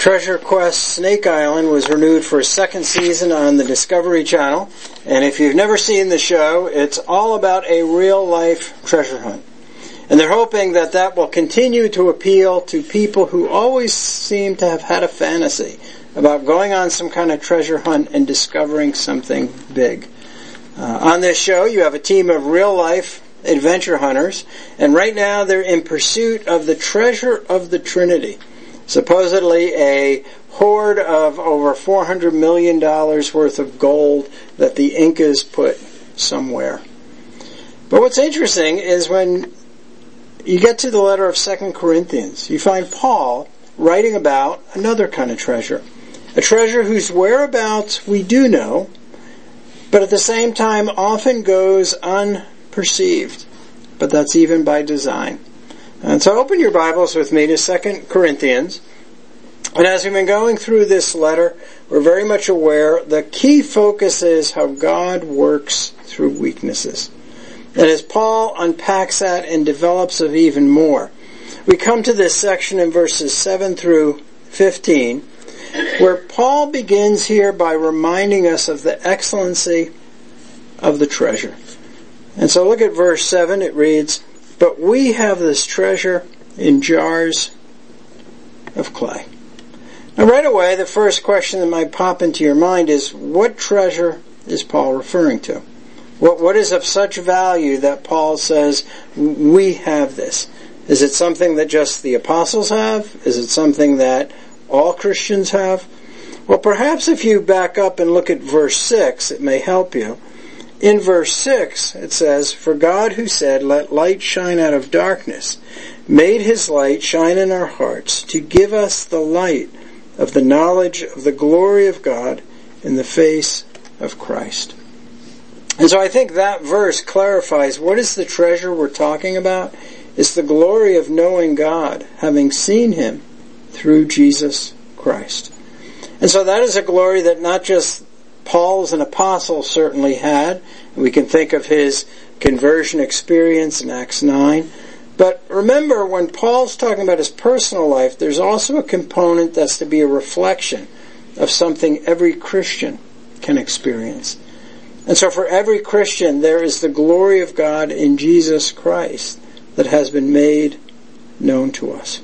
Treasure Quest Snake Island was renewed for a second season on the Discovery Channel. And if you've never seen the show, it's all about a real-life treasure hunt. And they're hoping that that will continue to appeal to people who always seem to have had a fantasy about going on some kind of treasure hunt and discovering something big. On this show, you have a team of real-life adventure hunters, and right now they're in pursuit of the treasure of the Trinity. Supposedly a hoard of over $400 million worth of gold that the Incas put somewhere. But what's interesting is when you get to the letter of 2 Corinthians, you find Paul writing about another kind of treasure. A treasure whose whereabouts we do know, but at the same time often goes unperceived. But that's even by design. And so open your Bibles with me to 2 Corinthians. And as we've been going through this letter, we're very much aware the key focus is how God works through weaknesses. And as Paul unpacks that and develops of even more, we come to this section in verses 7 through 15, where Paul begins here by reminding us of the excellency of the treasure. And so look at verse 7, it reads, "But we have this treasure in jars of clay." Now right away, the first question that might pop into your mind is, what treasure is Paul referring to? What is of such value that Paul says, we have this? Is it something that just the apostles have? Is it something that all Christians have? Well, perhaps if you back up and look at verse 6, it may help you. In verse 6, it says, "For God who said, 'Let light shine out of darkness,' made his light shine in our hearts to give us the light of the knowledge of the glory of God in the face of Christ." And so I think that verse clarifies what is the treasure we're talking about. It's the glory of knowing God, having seen him through Jesus Christ. And so that is a glory that not just Paul as an apostle certainly had. We can think of his conversion experience in Acts 9. But remember, when Paul's talking about his personal life, there's also a component that's to be a reflection of something every Christian can experience. And so for every Christian, there is the glory of God in Jesus Christ that has been made known to us.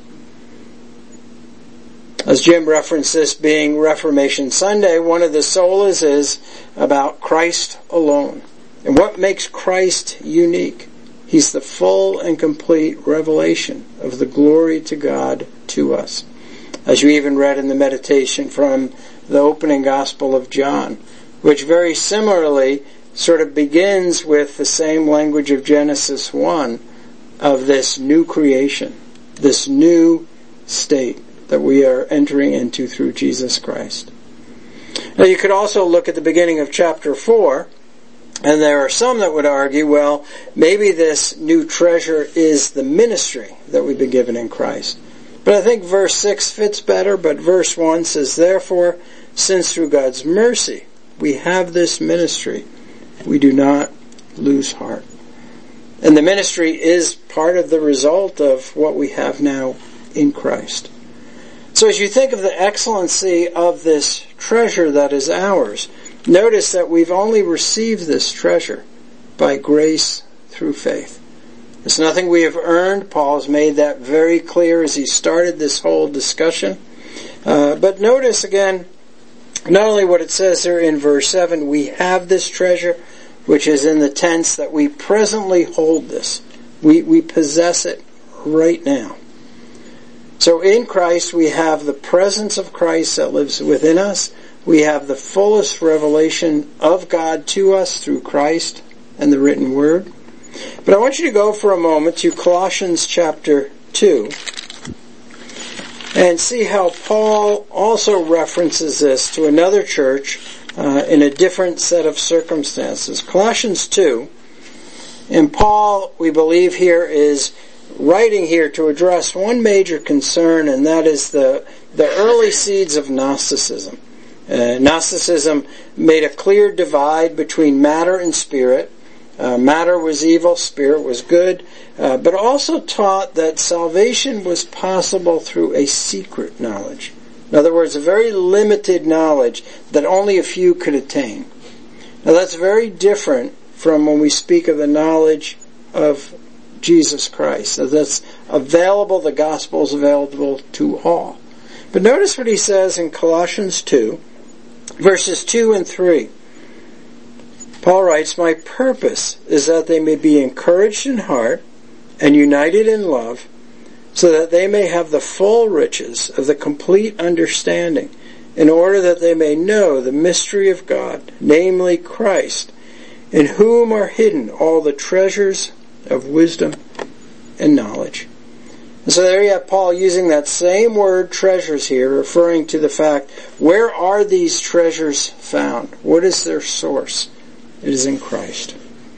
As Jim referenced this being Reformation Sunday, one of the solas is about Christ alone. And what makes Christ unique? He's the full and complete revelation of the glory to God to us. As you even read in the meditation from the opening Gospel of John, which very similarly sort of begins with the same language of Genesis 1 of this new creation, this new state that we are entering into through Jesus Christ. Now you could also look at the beginning of chapter 4, and there are some that would argue, well, maybe this new treasure is the ministry that we've been given in Christ. But I think verse 6 fits better, but verse 1 says, "Therefore, since through God's mercy we have this ministry, we do not lose heart." And the ministry is part of the result of what we have now in Christ. So as you think of the excellency of this treasure that is ours, notice that we've only received this treasure by grace through faith. It's nothing we have earned. Paul has made that very clear as he started this whole discussion. But notice again, not only what it says there in verse 7, we have this treasure, which is in the tense that we presently hold this. We possess it right now. So in Christ we have the presence of Christ that lives within us. We have the fullest revelation of God to us through Christ and the written word. But I want you to go for a moment to Colossians chapter 2 and see how Paul also references this to another church in a different set of circumstances. Colossians 2, and Paul, we believe here, is writing here to address one major concern, and that is the early seeds of Gnosticism. Gnosticism made a clear divide between matter and spirit. Matter was evil, spirit was good, but also taught that salvation was possible through a secret knowledge, In other words, a very limited knowledge that only a few could attain. Now that's very different from when we speak of the knowledge of Jesus Christ. So that's available, the gospel is available to all. But notice what he says in Colossians 2, verses 2 and 3. Paul writes, "My purpose is that they may be encouraged in heart and united in love, so that they may have the full riches of the complete understanding, in order that they may know the mystery of God, namely Christ, in whom are hidden all the treasures of wisdom and knowledge." And so there you have Paul using that same word treasures here, referring to the fact, where are these treasures found? What is their source? It is in Christ.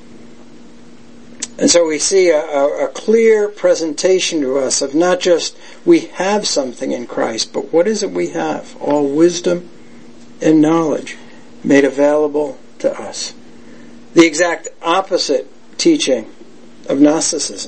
And so we see a clear presentation to us of not just we have something in Christ, but what is it we have? All wisdom and knowledge made available to us. The exact opposite teaching of Gnosticism.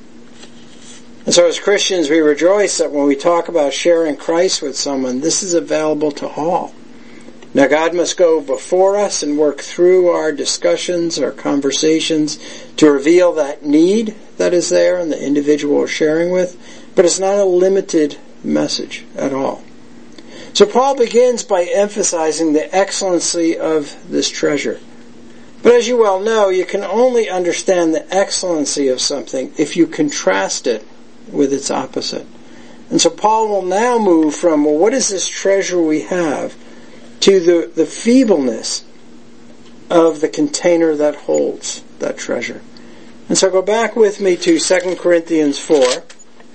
And so as Christians, we rejoice that when we talk about sharing Christ with someone, this is available to all. Now God must go before us and work through our discussions, our conversations, to reveal that need that is there in the individual we're sharing with, but it's not a limited message at all. So Paul begins by emphasizing the excellency of this treasure. But as you well know, you can only understand the excellency of something if you contrast it with its opposite. And so Paul will now move from, well, what is this treasure we have, to the feebleness of the container that holds that treasure. And so go back with me to 2 Corinthians 4.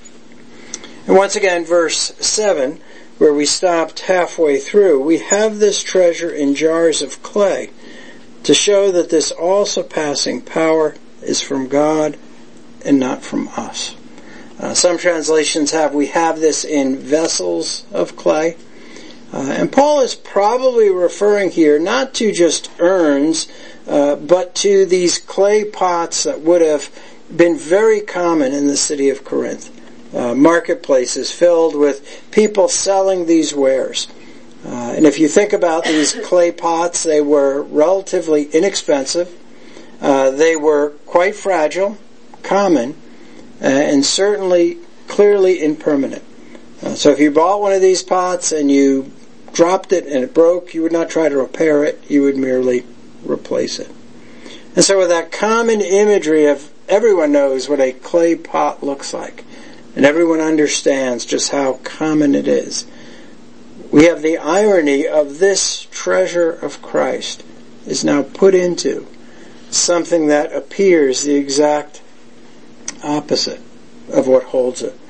And once again, verse 7, where we stopped halfway through. We have this treasure in jars of clay to show that this all-surpassing power is from God and not from us. Some translations have, we have this in vessels of clay. And Paul is probably referring here not to just urns, but to these clay pots that would have been very common in the city of Corinth. Marketplaces filled with people selling these wares. And if you think about these clay pots, they were relatively inexpensive. They were quite fragile, common, and certainly clearly impermanent. So if you bought one of these pots and you dropped it and it broke, you would not try to repair it, you would merely replace it. And so with that common imagery of everyone knows what a clay pot looks like, and everyone understands just how common it is, we have the irony of this treasure of Christ is now put into something that appears the exact opposite of what holds it.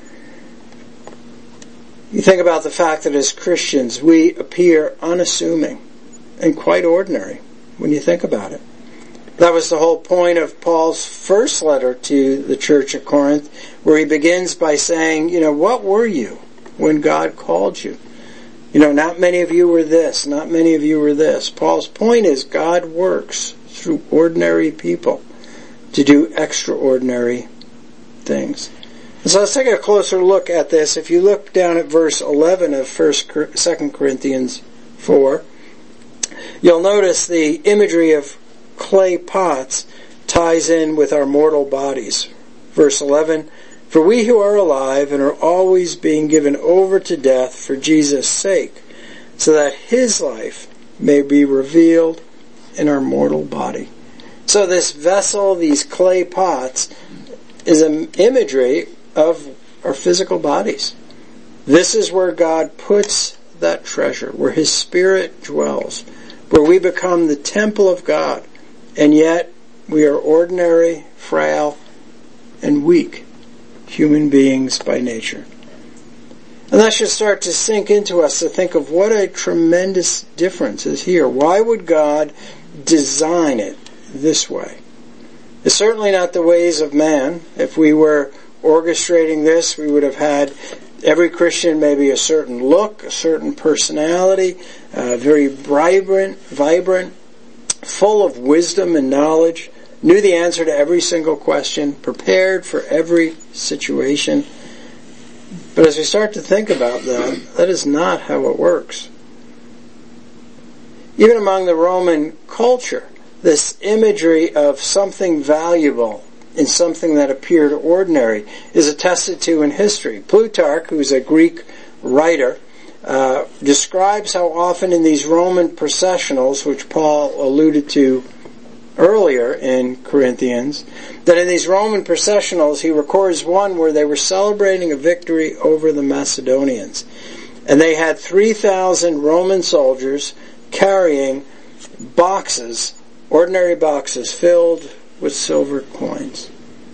You think about the fact that as Christians we appear unassuming and quite ordinary when you think about it. That was the whole point of Paul's first letter to the church at Corinth, where he begins by saying, what were you when God called you? Not many of you were this, not many of you were this. Paul's point is God works through ordinary people to do extraordinary things. And so let's take a closer look at this. If you look down at verse 11 of 2 Corinthians 4, you'll notice the imagery of clay pots ties in with our mortal bodies. Verse 11, "For we who are alive and are always being given over to death for Jesus' sake, so that his life may be revealed in our mortal body." So this vessel, these clay pots, is an imagery of our physical bodies. This is where God puts that treasure, where his Spirit dwells, where we become the temple of God, and yet we are ordinary, frail, and weak human beings by nature. And that should start to sink into us to think of what a tremendous difference is here. Why would God design it this way? It's certainly not the ways of man. If we were orchestrating this, we would have had every Christian maybe a certain look, a certain personality, very vibrant, full of wisdom and knowledge, knew the answer to every single question, prepared for every situation. But as we start to think about that, that is not how it works. Even among the Roman culture, this imagery of something valuable in something that appeared ordinary is attested to in history. Plutarch, who's a Greek writer, describes how often in these Roman processionals, which Paul alluded to earlier in Corinthians, that in these Roman processionals he records one where they were celebrating a victory over the Macedonians. And they had 3,000 Roman soldiers carrying boxes, ordinary boxes, filled with silver coins.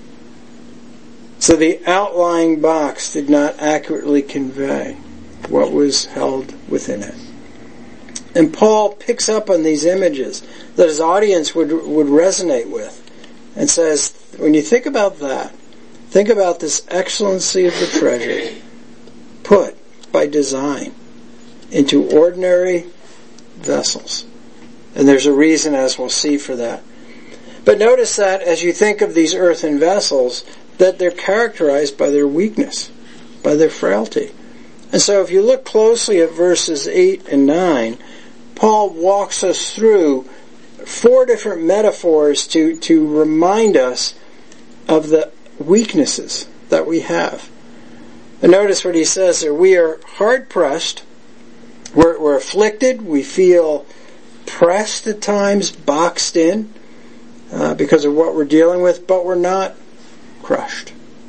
So the outlying box did not accurately convey what was held within it. And Paul picks up on these images that his audience would resonate with and says, when you think about that, think about this excellency of the treasure put by design into ordinary vessels. And there's a reason, as we'll see, for that. But notice that as you think of these earthen vessels, that they're characterized by their weakness, by their frailty. And so if you look closely at verses 8 and 9, Paul walks us through 4 different metaphors to remind us of the weaknesses that we have. And notice what he says there. We are hard-pressed, we're afflicted, we feel pressed at times, boxed in because of what we're dealing with, but we're not crushed.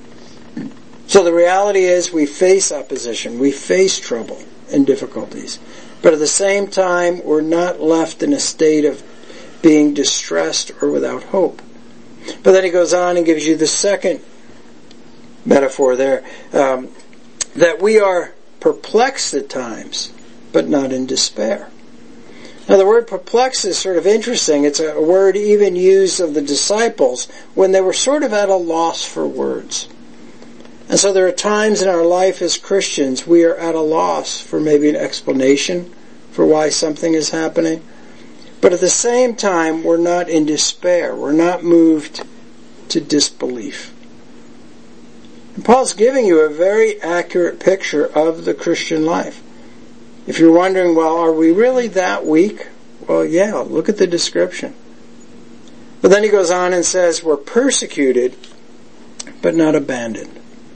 So the reality is we face opposition, we face trouble and difficulties. But at the same time, we're not left in a state of being distressed or without hope. But then he goes on and gives you the second metaphor there, that we are perplexed at times, but not in despair. Now the word perplexed is sort of interesting. It's a word even used of the disciples when they were sort of at a loss for words. And so there are times in our life as Christians we are at a loss for maybe an explanation for why something is happening. But at the same time, we're not in despair. We're not moved to disbelief. And Paul's giving you a very accurate picture of the Christian life. If you're wondering, well, are we really that weak? Well, yeah, look at the description. But then he goes on and says, we're persecuted, but not abandoned.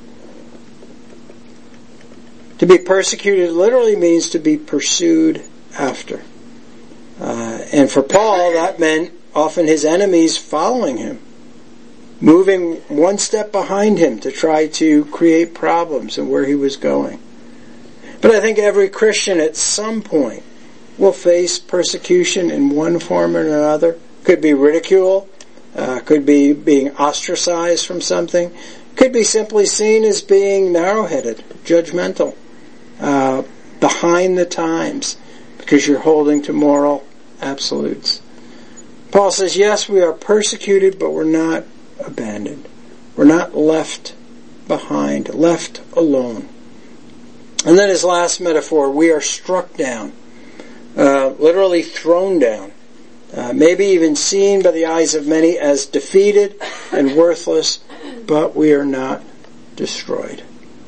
To be persecuted literally means to be pursued after. And for Paul, that meant often his enemies following him, moving one step behind him to try to create problems in where he was going. But I think every Christian at some point will face persecution in one form or another. Could be ridicule, could be being ostracized from something, could be simply seen as being narrow-headed, judgmental, behind the times, because you're holding to moral absolutes. Paul says, yes, we are persecuted, but we're not abandoned. We're not left behind, left alone. And then his last metaphor, we are struck down, literally thrown down, maybe even seen by the eyes of many as defeated and worthless, but we are not destroyed.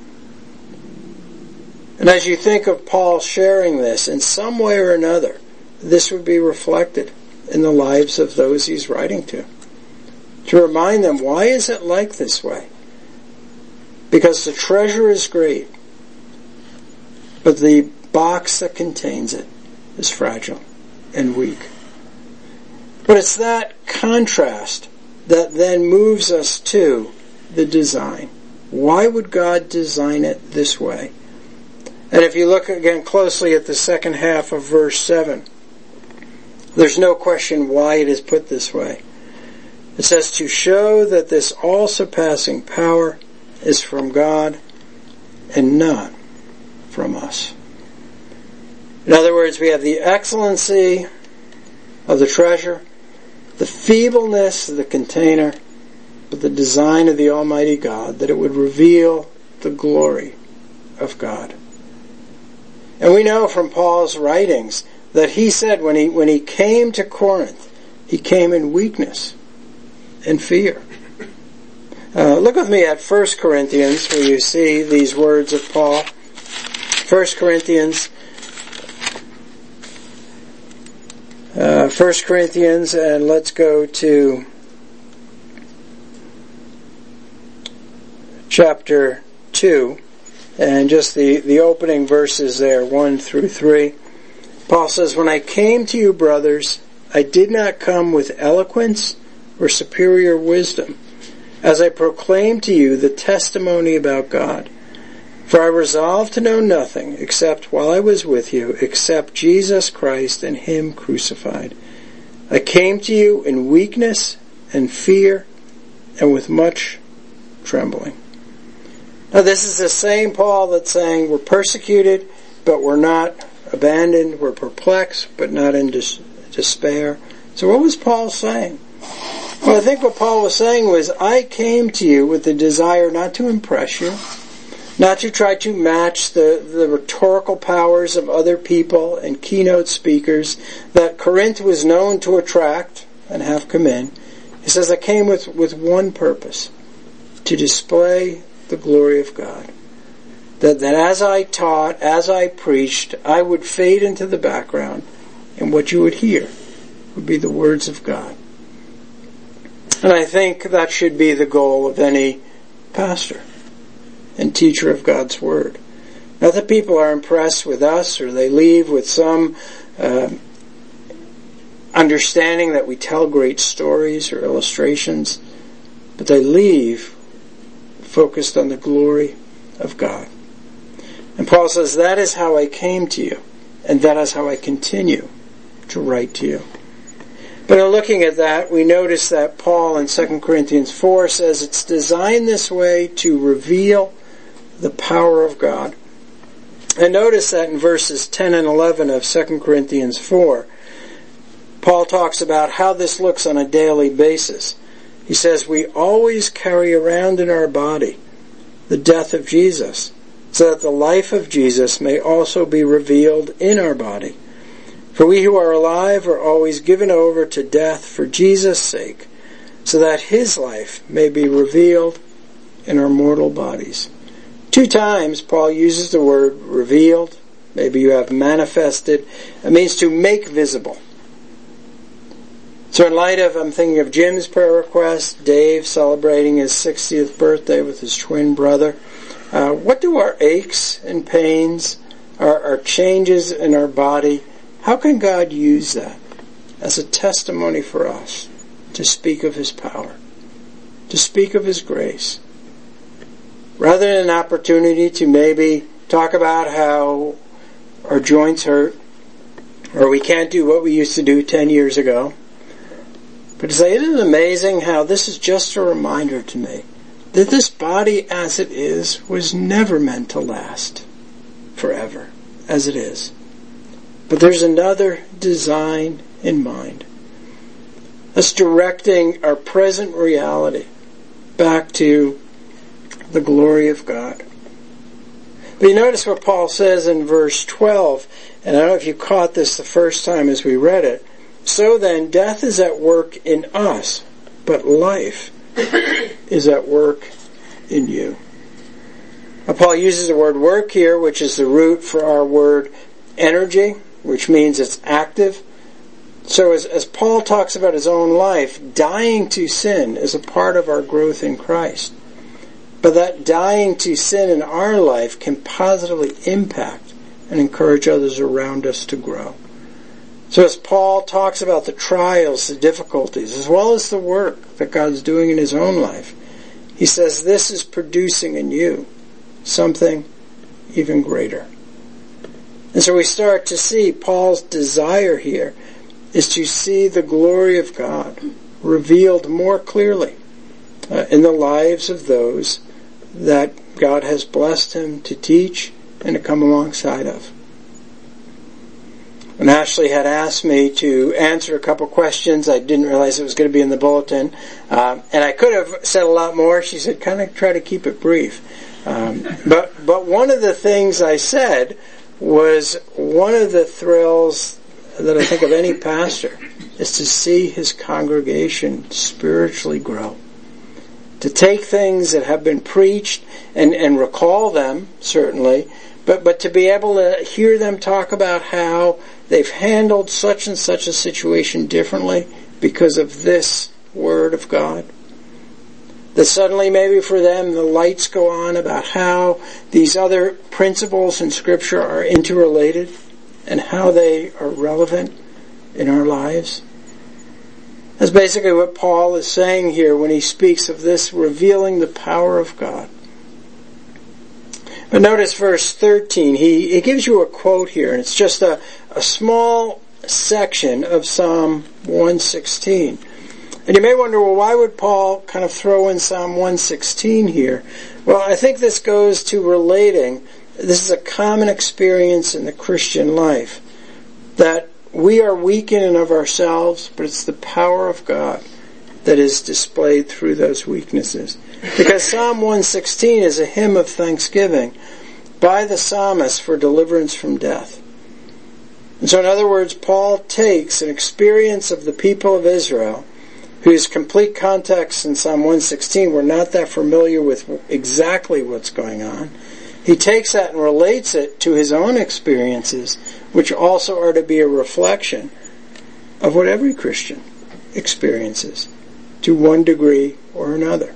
And as you think of Paul sharing this, in some way or another, this would be reflected in the lives of those he's writing to remind them, why is it like this way? Because the treasure is great, but the box that contains it is fragile and weak. But it's that contrast that then moves us to the design. Why would God design it this way? And if you look again closely at the second half of verse 7, there's no question why it is put this way. It says, to show that this all-surpassing power is from God and not from us. In other words, we have the excellency of the treasure, the feebleness of the container, but the design of the Almighty God, that it would reveal the glory of God. And we know from Paul's writings that he said when he came to Corinth, he came in weakness and fear. Look with me at 1 Corinthians, where you see these words of Paul. 1 Corinthians, and let's go to chapter 2, and just the opening verses there, 1 through 3. Paul says, "When I came to you, brothers, I did not come with eloquence or superior wisdom, as I proclaimed to you the testimony about God. For I resolved to know nothing, except while I was with you, except Jesus Christ and Him crucified. I came to you in weakness and fear and with much trembling." Now this is the same Paul that's saying we're persecuted, but we're not abandoned. We're perplexed, but not in despair. So what was Paul saying? Well, I think what Paul was saying was, I came to you with the desire not to impress you, not to try to match the rhetorical powers of other people and keynote speakers that Corinth was known to attract and have come in. He says, I came with one purpose, to display the glory of God. That as I taught, as I preached, I would fade into the background, and what you would hear would be the words of God. And I think that should be the goal of any pastor and teacher of God's Word. Not that people are impressed with us or they leave with some understanding that we tell great stories or illustrations, but they leave focused on the glory of God. And Paul says, that is how I came to you, and that is how I continue to write to you. But in looking at that, we notice that Paul in 2 Corinthians 4 says it's designed this way to reveal the power of God. And notice that in verses 10 and 11 of 2 Corinthians 4, Paul talks about how this looks on a daily basis. He says, we always carry around in our body the death of Jesus, so that the life of Jesus may also be revealed in our body. For we who are alive are always given over to death for Jesus' sake, so that His life may be revealed in our mortal bodies. 2 times Paul uses the word revealed. Maybe you have manifested. It means to make visible. So in light of, I'm thinking of Jim's prayer request, Dave celebrating his 60th birthday with his twin brother. What do our aches and pains, our changes in our body, how can God use that as a testimony for us to speak of His power, to speak of His grace? Rather than an opportunity to maybe talk about how our joints hurt, or we can't do what we used to do 10 years ago, but to say, isn't it amazing how this is just a reminder to me that this body as it is was never meant to last forever as it is. But there's another design in mind. Us directing our present reality back to the glory of God. But you notice what Paul says in verse 12, and I don't know if you caught this the first time as we read it. So then, death is at work in us, but life is at work in you. Now, Paul uses the word work here, which is the root for our word energy, which means it's active. So as Paul talks about his own life, dying to sin is a part of our growth in Christ. But that dying to sin in our life can positively impact and encourage others around us to grow. So as Paul talks about the trials, the difficulties, as well as the work that God's doing in his own life, he says this is producing in you something even greater. And so we start to see Paul's desire here is to see the glory of God revealed more clearly in the lives of those that God has blessed him to teach and to come alongside of. When Ashley had asked me to answer a couple questions, I didn't realize it was going to be in the bulletin, and I could have said a lot more. She said, kind of try to keep it brief. But one of the things I said was one of the thrills that I think of any pastor is to see his congregation spiritually grow. to take things that have been preached and recall them, certainly, but to be able to hear them talk about how they've handled such and such a situation differently because of this Word of God. That suddenly maybe for them the lights go on about how these other principles in Scripture are interrelated and how they are relevant in our lives. That's basically what Paul is saying here when he speaks of this revealing the power of God. But notice verse 13. He gives you a quote here, and it's just a small section of Psalm 116. And you may wonder, well, why would Paul kind of throw in Psalm 116 here? Well, I think this goes to relating. This is a common experience in the Christian life, that we are weak in and of ourselves, but it's the power of God that is displayed through those weaknesses. Because Psalm 116 is a hymn of thanksgiving by the psalmist for deliverance from death. And so in other words, Paul takes an experience of the people of Israel, whose complete context in Psalm 116 we're not that familiar with exactly what's going on. He takes that and relates it to his own experiences, which also are to be a reflection of what every Christian experiences, to one degree or another.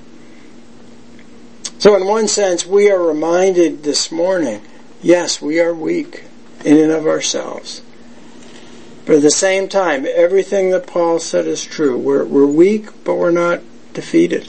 So in one sense, we are reminded this morning, yes, we are weak in and of ourselves. But at the same time, everything that Paul said is true. We're weak, but we're not defeated.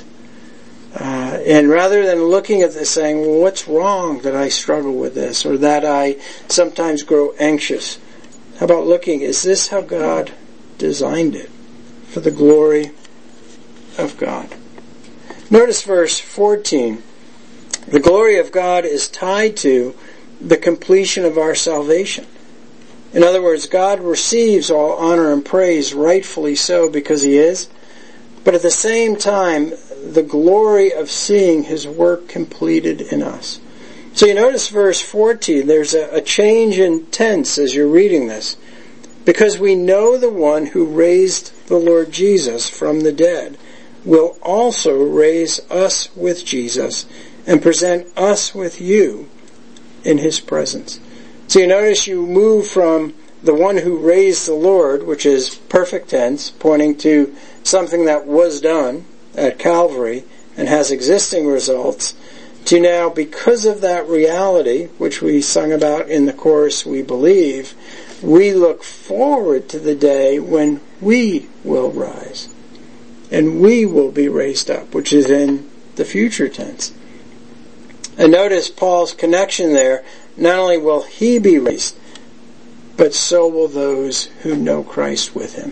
And rather than looking at this saying, well, what's wrong that I struggle with this, or that I sometimes grow anxious? How about looking, is this how God designed it for the glory of God? Notice verse 14. The glory of God is tied to the completion of our salvation. In other words, God receives all honor and praise, rightfully so, because He is. But at the same time, the glory of seeing His work completed in us. So you notice verse 14, there's a change in tense as you're reading this. Because we know the one who raised the Lord Jesus from the dead will also raise us with Jesus and present us with you in His presence. So you notice you move from the one who raised the Lord, which is perfect tense, pointing to something that was done at Calvary and has existing results, to now, because of that reality, which we sung about in the chorus, we believe, we look forward to the day when we will rise and we will be raised up, which is in the future tense. And notice Paul's connection there. Not only will he be raised, but so will those who know Christ with him.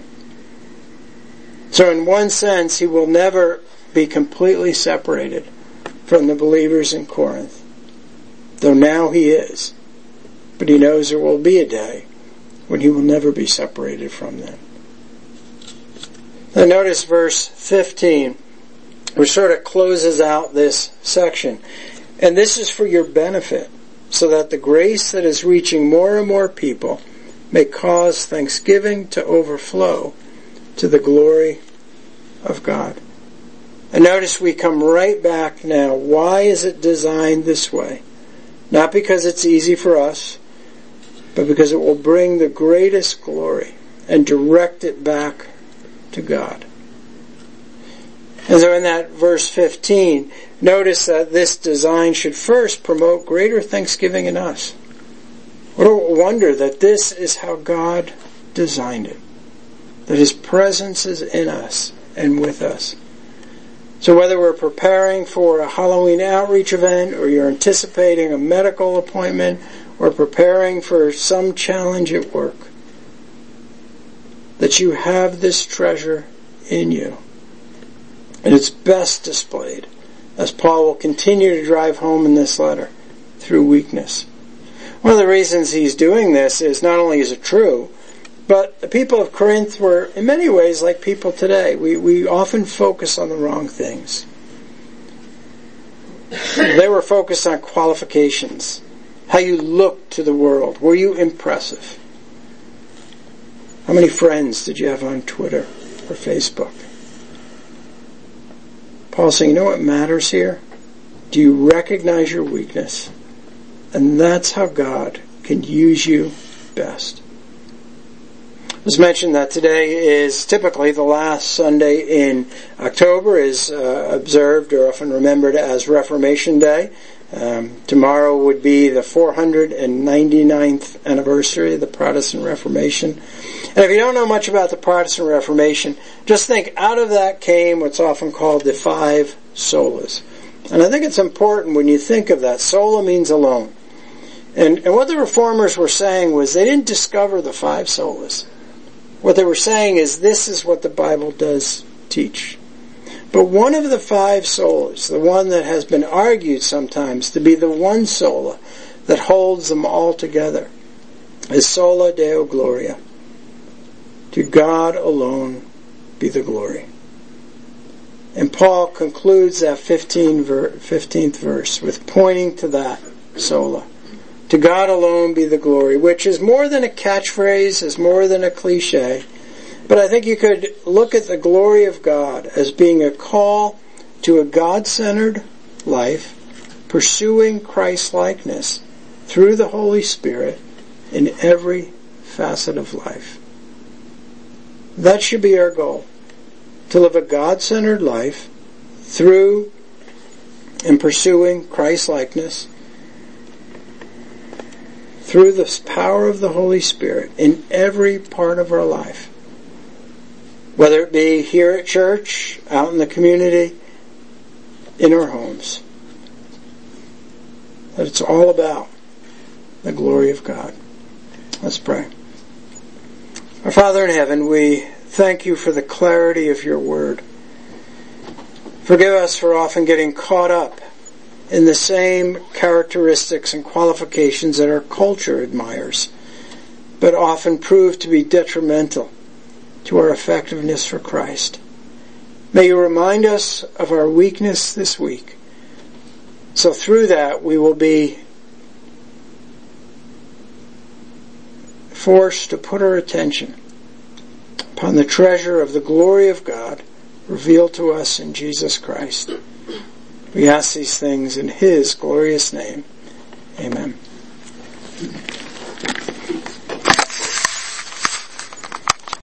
So in one sense, he will never be completely separated from the believers in Corinth, though now he is. But he knows there will be a day when he will never be separated from them. Now notice verse 15, which sort of closes out this section. And this is for your benefit, so that the grace that is reaching more and more people may cause thanksgiving to overflow to the glory of God. And notice we come right back now. Why is it designed this way? Not because it's easy for us, but because it will bring the greatest glory and direct it back to God. And so in that verse 15, notice that this design should first promote greater thanksgiving in us. What a wonder that this is how God designed it. That His presence is in us and with us. So whether we're preparing for a Halloween outreach event, or you're anticipating a medical appointment, or preparing for some challenge at work, that you have this treasure in you. And it's best displayed, as Paul will continue to drive home in this letter, through weakness. One of the reasons he's doing this is not only is it true, but the people of Corinth were in many ways like people today. We often focus on the wrong things. They were focused on qualifications, how you looked to the world. Were you impressive? How many friends did you have on Twitter or Facebook? Paul's saying, you know what matters here? Do you recognize your weakness? And that's how God can use you best. It was mentioned that today is typically the last Sunday in October, is observed or often remembered as Reformation Day. Tomorrow would be the 499th anniversary of the Protestant Reformation. And if you don't know much about the Protestant Reformation, just think out of that came what's often called the 5 solas. And I think it's important when you think of that. Sola means alone. And what the Reformers were saying was they didn't discover the 5 solas. What they were saying is this is what the Bible does teach. But one of the 5 solas, the one that has been argued sometimes to be the one sola that holds them all together, is sola Deo Gloria. To God alone be the glory. And Paul concludes that 15th verse with pointing to that sola. To God alone be the glory, which is more than a catchphrase, is more than a cliche. But I think you could look at the glory of God as being a call to a God-centered life, pursuing Christ-likeness through the Holy Spirit in every facet of life. That should be our goal, to live a God-centered life through and pursuing Christ-likeness through the power of the Holy Spirit in every part of our life. Whether it be here at church, out in the community, in our homes. That it's all about the glory of God. Let's pray. Our Father in heaven, we thank you for the clarity of your word. Forgive us for often getting caught up in the same characteristics and qualifications that our culture admires, but often prove to be detrimental to our effectiveness for Christ. May you remind us of our weakness this week, so through that we will be forced to put our attention upon the treasure of the glory of God revealed to us in Jesus Christ. We ask these things in His glorious name. Amen.